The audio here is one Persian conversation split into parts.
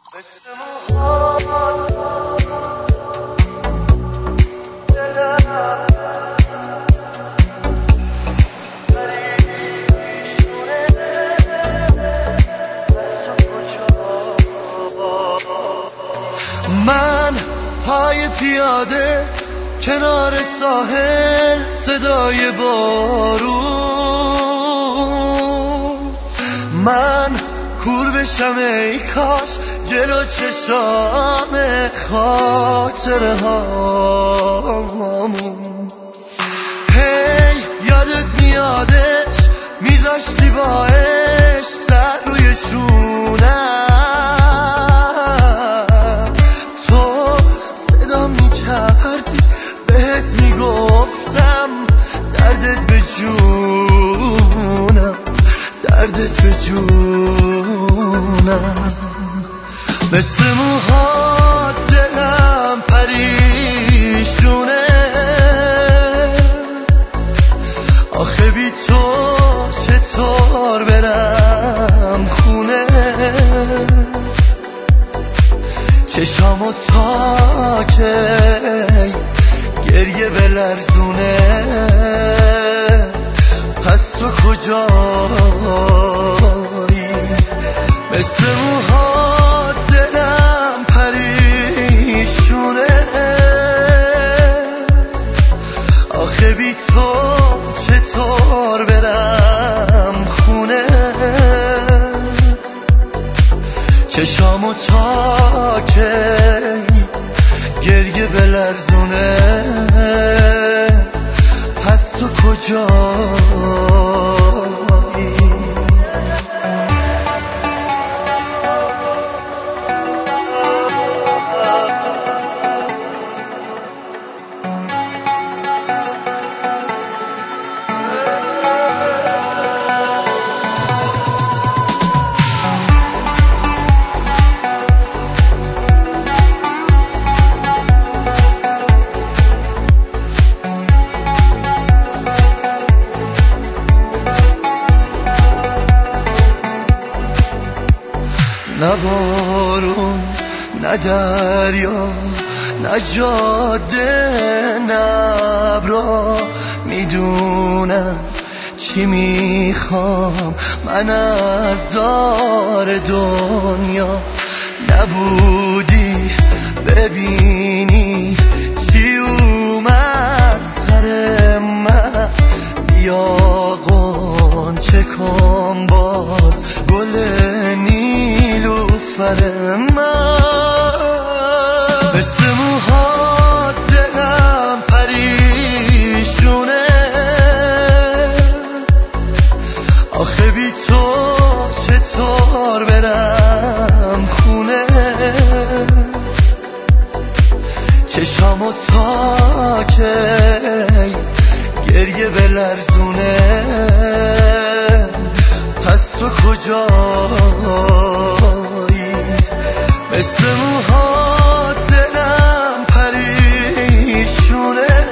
من پای پیاده کنار ساحل، صدای بارون، من کور بشم ای کاش جلو چشام خاطره هامون. هی یادت میادش میذاشتی با عشق سر روی شونم، تو صدا میکردی بهت میگفتم دردت به جونم، دردت به جونم. مثل موهات دلم پریشونه، آخه بی تو چطور برم خونه. چشامو تا کی گریه بلرزونه، پس تو کجایی؟ مثل موهات دلم پریشونه، آخه بی تو چطور برم خونه. چشامو تا کی گریه بلرزونه، پس تو کجایی؟ نه بارون، نه دریا، نه جاده، نه ابرا میدونم چی میخوام من از دار دنیا. نبودی ببینی چی اومد سر من، یا غنچه کن باز گل نیلوفر من. مثل موهات دلم پریشونه، آخه بی تو چطور برم خونه. چشامو تا کی گریه بلرزونه، پس تو کجایی؟ مثل موهات دلم پریشونه،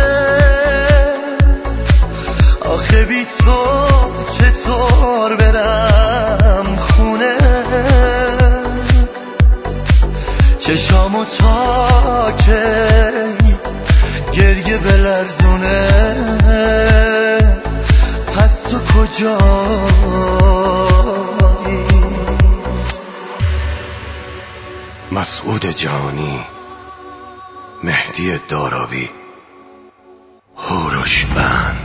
آخه بی تو چطور برم خونه. چشامو تا کی گریه بلرزونه، پس تو کجایی؟ مسعود جهانی، مهدی داراوی، هوروش بند.